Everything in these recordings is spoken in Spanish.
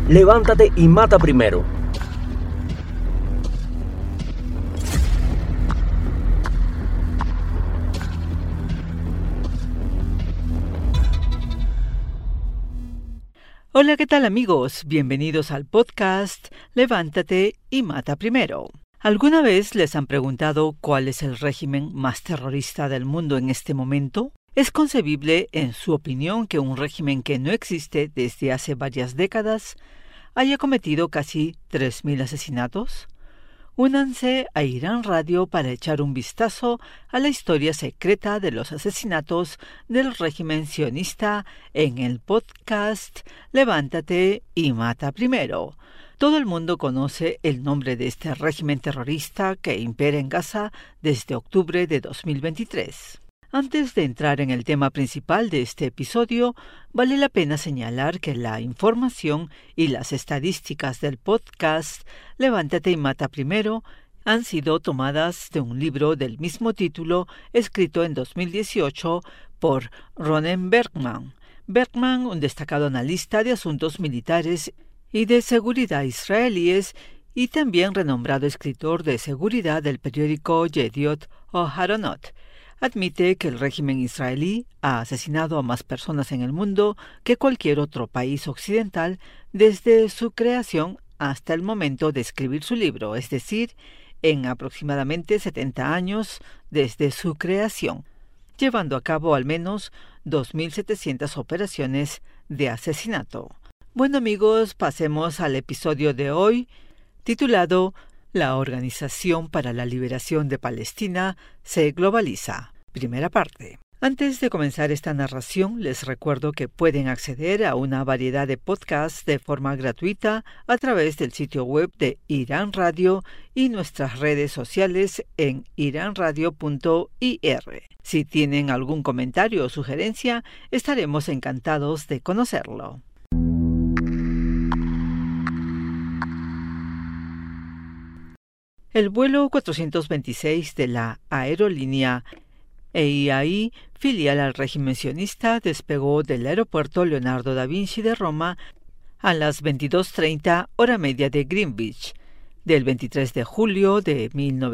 Levántate y mata primero. Hola, ¿qué tal amigos? Bienvenidos al podcast Levántate y mata primero. ¿Alguna vez les han preguntado cuál es el régimen más terrorista del mundo en este momento? ¿Es concebible, en su opinión, que un régimen que no existe desde hace varias décadas haya cometido casi 3.000 asesinatos? Únanse a Irán Radio para echar un vistazo a la historia secreta de los asesinatos del régimen sionista en el podcast Levántate y mata primero. Todo el mundo conoce el nombre de este régimen terrorista que impera en Gaza desde octubre de 2023. Antes de entrar en el tema principal de este episodio, vale la pena señalar que la información y las estadísticas del podcast Levántate y mata primero han sido tomadas de un libro del mismo título escrito en 2018 por Ronen Bergman. Bergman, un destacado analista de asuntos militares y de seguridad israelíes y también renombrado escritor de seguridad del periódico Yediot Aharonot, admite que el régimen israelí ha asesinado a más personas en el mundo que cualquier otro país occidental desde su creación hasta el momento de escribir su libro, es decir, en aproximadamente 70 años desde su creación, llevando a cabo al menos 2.700 operaciones de asesinato. Bueno amigos, pasemos al episodio de hoy, titulado La Organización para la Liberación de Palestina se globaliza. Primera parte. Antes de comenzar esta narración, les recuerdo que pueden acceder a una variedad de podcasts de forma gratuita a través del sitio web de Irán Radio y nuestras redes sociales en iranradio.ir. Si tienen algún comentario o sugerencia, estaremos encantados de conocerlo. El vuelo 426 de la aerolínea EIAI, filial al régimen sionista, despegó del aeropuerto Leonardo da Vinci de Roma a las 22:30 hora media de Greenwich, del 23 de julio de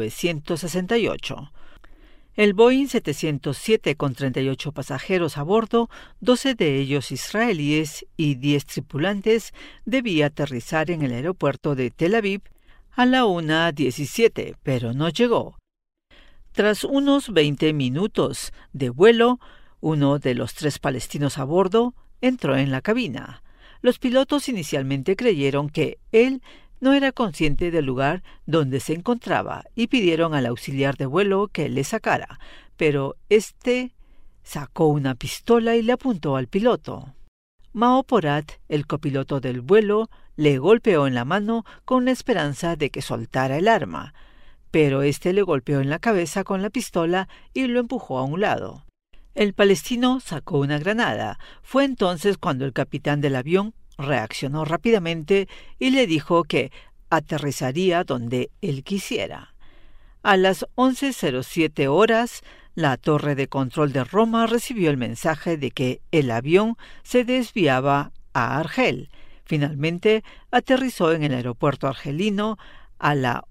1968. El Boeing 707 con 38 pasajeros a bordo, 12 de ellos israelíes y 10 tripulantes, debía aterrizar en el aeropuerto de Tel Aviv a la 1:17, pero no llegó. Tras unos 20 minutos de vuelo, uno de los 3 palestinos a bordo entró en la cabina. Los pilotos inicialmente creyeron que él no era consciente del lugar donde se encontraba y pidieron al auxiliar de vuelo que le sacara, pero éste sacó una pistola y le apuntó al piloto. Mao Porat, el copiloto del vuelo, le golpeó en la mano con la esperanza de que soltara el arma, pero éste le golpeó en la cabeza con la pistola y lo empujó a un lado. El palestino sacó una granada. Fue entonces cuando el capitán del avión reaccionó rápidamente y le dijo que aterrizaría donde él quisiera. A las 11:07 horas, la torre de control de Roma recibió el mensaje de que el avión se desviaba a Argel. Finalmente, aterrizó en el aeropuerto argelino a la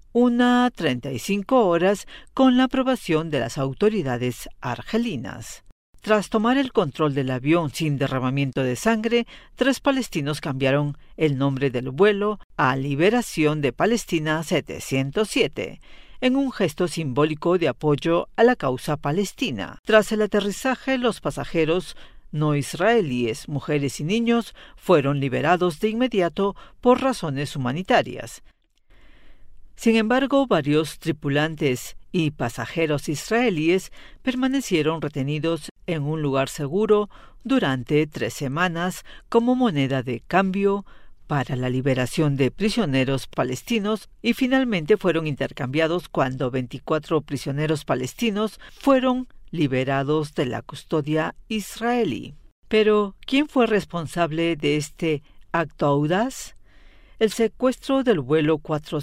1:35 horas con la aprobación de las autoridades argelinas. Tras tomar el control del avión sin derramamiento de sangre, 3 palestinos cambiaron el nombre del vuelo a Liberación de Palestina 707, en un gesto simbólico de apoyo a la causa palestina. Tras el aterrizaje, los pasajeros no israelíes, mujeres y niños, fueron liberados de inmediato por razones humanitarias. Sin embargo, varios tripulantes y pasajeros israelíes permanecieron retenidos en un lugar seguro durante 3 semanas como moneda de cambio para la liberación de prisioneros palestinos y finalmente fueron intercambiados cuando 24 prisioneros palestinos fueron liberados de la custodia israelí. Pero, ¿quién fue responsable de este acto audaz? El secuestro del vuelo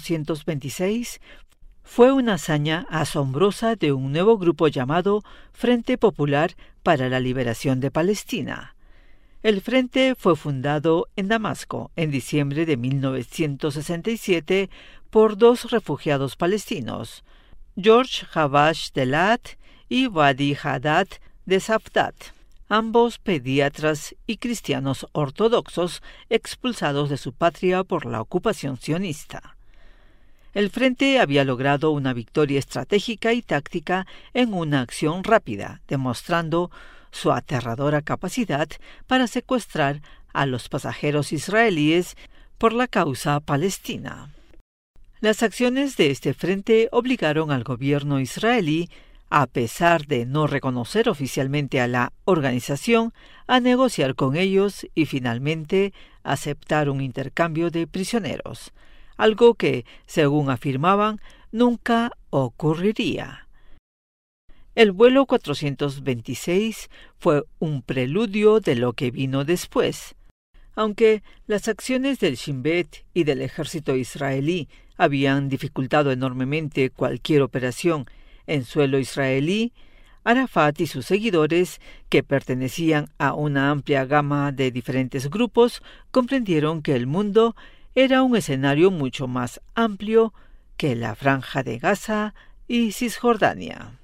426 fue una hazaña asombrosa de un nuevo grupo llamado Frente Popular para la Liberación de Palestina. El frente fue fundado en Damasco en diciembre de 1967 por dos refugiados palestinos, George Habash de Lat y Wadi Haddad de Safdad, ambos pediatras y cristianos ortodoxos expulsados de su patria por la ocupación sionista. El frente había logrado una victoria estratégica y táctica en una acción rápida, demostrando su aterradora capacidad para secuestrar a los pasajeros israelíes por la causa palestina. Las acciones de este frente obligaron al gobierno israelí, a pesar de no reconocer oficialmente a la organización, a negociar con ellos y finalmente aceptar un intercambio de prisioneros, algo que, según afirmaban, nunca ocurriría. El vuelo 426 fue un preludio de lo que vino después. Aunque las acciones del Shin Bet y del ejército israelí habían dificultado enormemente cualquier operación en suelo israelí, Arafat y sus seguidores, que pertenecían a una amplia gama de diferentes grupos, comprendieron que el mundo era un escenario mucho más amplio que la Franja de Gaza y Cisjordania.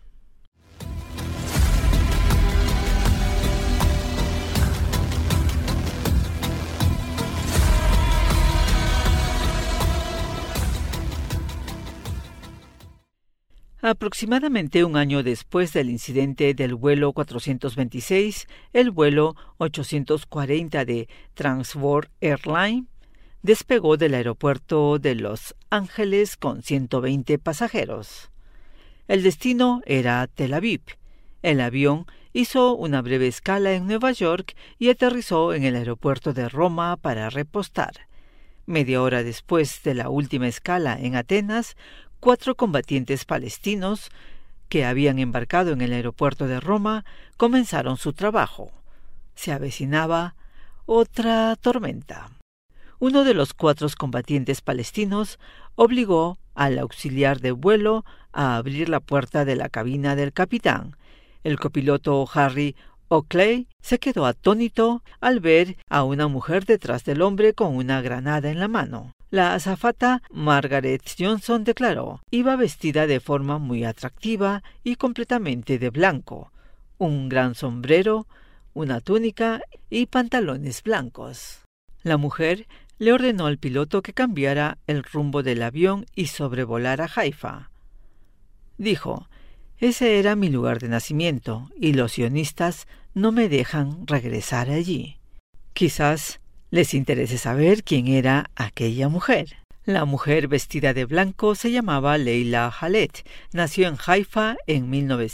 Aproximadamente un año después del incidente del vuelo 426, el vuelo 840 de Transworld Airlines despegó del aeropuerto de Los Ángeles con 120 pasajeros. El destino era Tel Aviv. El avión hizo una breve escala en Nueva York y aterrizó en el aeropuerto de Roma para repostar. Media hora después de la última escala en Atenas, 4 combatientes palestinos que habían embarcado en el aeropuerto de Roma comenzaron su trabajo. Se avecinaba otra tormenta. Uno de los 4 combatientes palestinos obligó al auxiliar de vuelo a abrir la puerta de la cabina del capitán. El copiloto Harry Oakley se quedó atónito al ver a una mujer detrás del hombre con una granada en la mano. La azafata Margaret Johnson declaró: iba vestida de forma muy atractiva y completamente de blanco, un gran sombrero, una túnica y pantalones blancos. La mujer le ordenó al piloto que cambiara el rumbo del avión y sobrevolara Haifa. Dijo: ese era mi lugar de nacimiento y los sionistas no me dejan regresar allí. Quizás les interese saber quién era aquella mujer. La mujer vestida de blanco se llamaba Leila Halet. Nació en Haifa en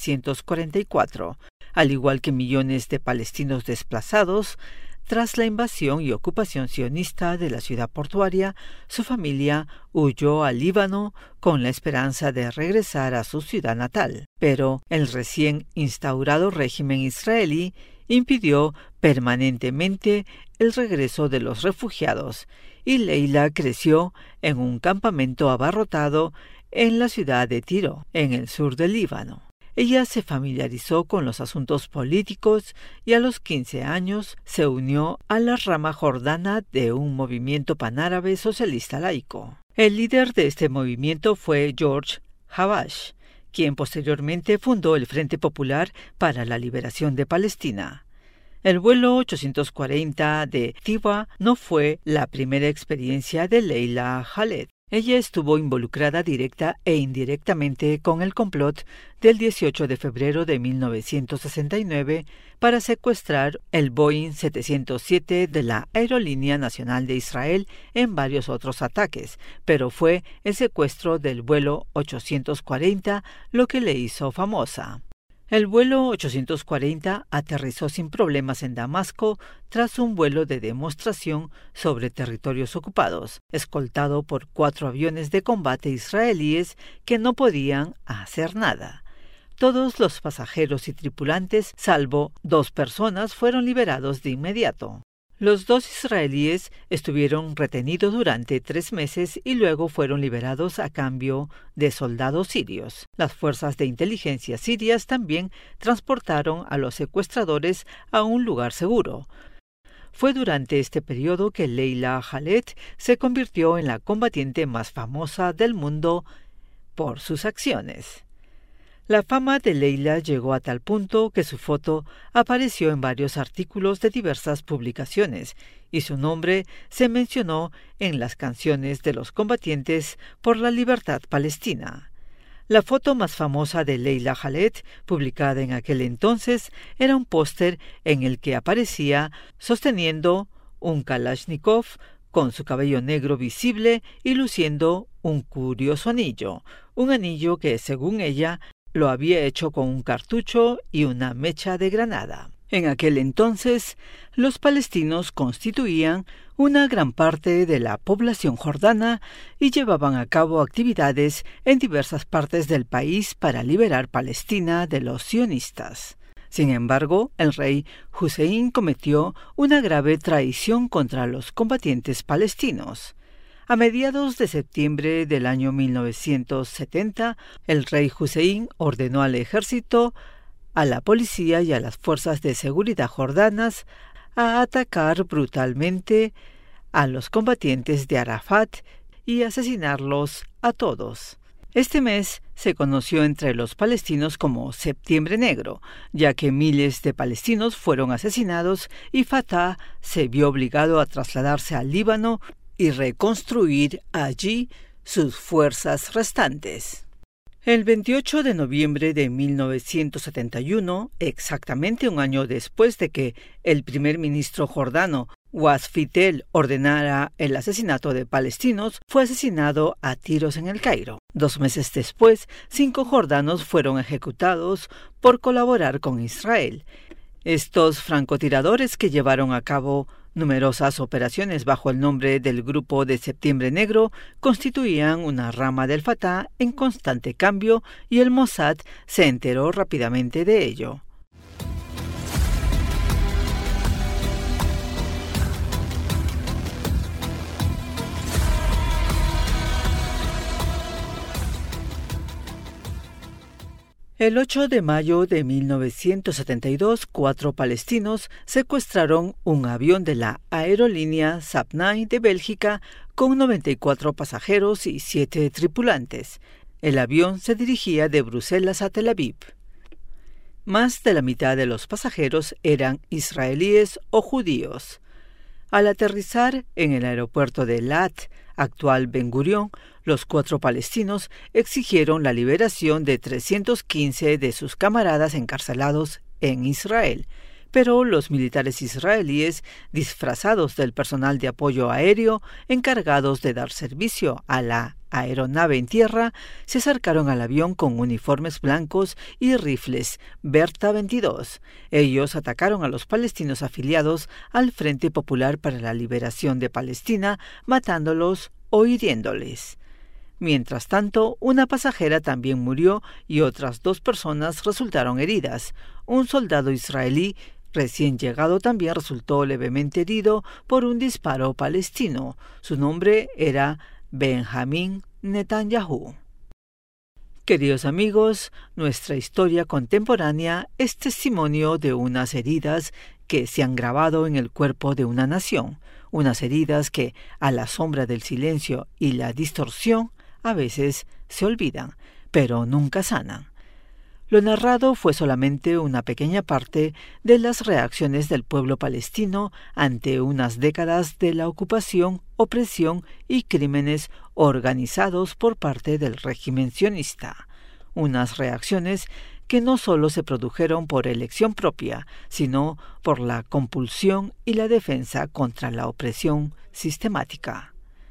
1944. Al igual que millones de palestinos desplazados, tras la invasión y ocupación sionista de la ciudad portuaria, su familia huyó al Líbano con la esperanza de regresar a su ciudad natal. Pero el recién instaurado régimen israelí impidió permanentemente el regreso de los refugiados, y Leila creció en un campamento abarrotado en la ciudad de Tiro, en el sur del Líbano. Ella se familiarizó con los asuntos políticos y a los 15 años se unió a la rama jordana de un movimiento panárabe socialista laico. El líder de este movimiento fue George Habash, quien posteriormente fundó el Frente Popular para la Liberación de Palestina. El vuelo 840 de Tiwa no fue la primera experiencia de Leila Halet. Ella estuvo involucrada directa e indirectamente con el complot del 18 de febrero de 1969 para secuestrar el Boeing 707 de la Aerolínea Nacional de Israel en varios otros ataques, pero fue el secuestro del vuelo 840 lo que le hizo famosa. El vuelo 840 aterrizó sin problemas en Damasco tras un vuelo de demostración sobre territorios ocupados, escoltado por 4 aviones de combate israelíes que no podían hacer nada. Todos los pasajeros y tripulantes, salvo 2 personas, fueron liberados de inmediato. Los 2 israelíes estuvieron retenidos durante 3 meses y luego fueron liberados a cambio de soldados sirios. Las fuerzas de inteligencia sirias también transportaron a los secuestradores a un lugar seguro. Fue durante este periodo que Leila Khaled se convirtió en la combatiente más famosa del mundo por sus acciones. La fama de Leila llegó a tal punto que su foto apareció en varios artículos de diversas publicaciones y su nombre se mencionó en las canciones de los combatientes por la libertad palestina. La foto más famosa de Leila Khaled, publicada en aquel entonces, era un póster en el que aparecía sosteniendo un Kalashnikov con su cabello negro visible y luciendo un curioso anillo, un anillo que, según ella, lo había hecho con un cartucho y una mecha de granada. En aquel entonces, los palestinos constituían una gran parte de la población jordana y llevaban a cabo actividades en diversas partes del país para liberar Palestina de los sionistas. Sin embargo, el rey Hussein cometió una grave traición contra los combatientes palestinos. A mediados de septiembre del año 1970, el rey Hussein ordenó al ejército, a la policía y a las fuerzas de seguridad jordanas a atacar brutalmente a los combatientes de Arafat y asesinarlos a todos. Este mes se conoció entre los palestinos como Septiembre Negro, ya que miles de palestinos fueron asesinados y Fatah se vio obligado a trasladarse al Líbano y reconstruir allí sus fuerzas restantes. El 28 de noviembre de 1971, exactamente un año después de que el primer ministro jordano Wasf Fittel ordenara el asesinato de palestinos, fue asesinado a tiros en El Cairo. 2 meses después, 5 jordanos fueron ejecutados por colaborar con Israel. Estos francotiradores, que llevaron a cabo numerosas operaciones bajo el nombre del Grupo de Septiembre Negro, constituían una rama del Fatah en constante cambio y el Mossad se enteró rápidamente de ello. El 8 de mayo de 1972, 4 palestinos secuestraron un avión de la aerolínea Sapnai de Bélgica con 94 pasajeros y 7 tripulantes. El avión se dirigía de Bruselas a Tel Aviv. Más de la mitad de los pasajeros eran israelíes o judíos. Al aterrizar en el aeropuerto de Eilat, actual Ben Gurión, los 4 palestinos exigieron la liberación de 315 de sus camaradas encarcelados en Israel, pero los militares israelíes, disfrazados del personal de apoyo aéreo encargados de dar servicio a la aeronave en tierra, se acercaron al avión con uniformes blancos y rifles Berta 22. Ellos atacaron a los palestinos afiliados al Frente Popular para la Liberación de Palestina, matándolos o hiriéndoles. Mientras tanto, una pasajera también murió y otras 2 personas resultaron heridas. Un soldado israelí recién llegado también resultó levemente herido por un disparo palestino. Su nombre era Benjamín Netanyahu. Queridos amigos, nuestra historia contemporánea es testimonio de unas heridas que se han grabado en el cuerpo de una nación, unas heridas que, a la sombra del silencio y la distorsión, a veces se olvidan, pero nunca sanan. Lo narrado fue solamente una pequeña parte de las reacciones del pueblo palestino ante unas décadas de la ocupación, opresión y crímenes organizados por parte del régimen sionista. Unas reacciones que no solo se produjeron por elección propia, sino por la compulsión y la defensa contra la opresión sistemática.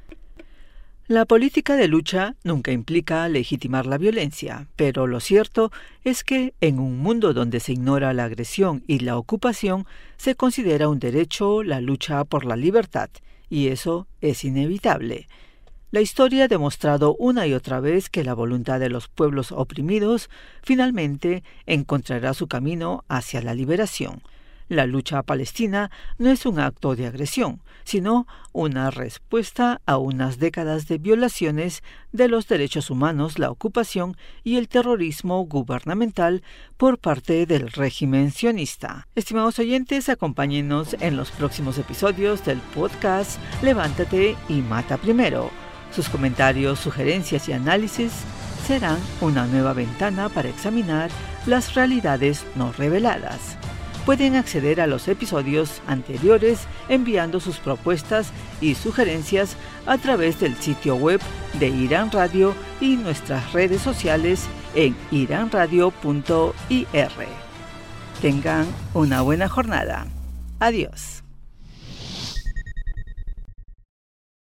La política de lucha nunca implica legitimar la violencia, pero lo cierto es que en un mundo donde se ignora la agresión y la ocupación, se considera un derecho la lucha por la libertad, y eso es inevitable. La historia ha demostrado una y otra vez que la voluntad de los pueblos oprimidos finalmente encontrará su camino hacia la liberación. La lucha palestina no es un acto de agresión, sino una respuesta a unas décadas de violaciones de los derechos humanos, la ocupación y el terrorismo gubernamental por parte del régimen sionista. Estimados oyentes, acompáñenos en los próximos episodios del podcast Levántate y Mata Primero. Sus comentarios, sugerencias y análisis serán una nueva ventana para examinar las realidades no reveladas. Pueden acceder a los episodios anteriores enviando sus propuestas y sugerencias a través del sitio web de Irán Radio y nuestras redes sociales en iranradio.ir. Tengan una buena jornada. Adiós.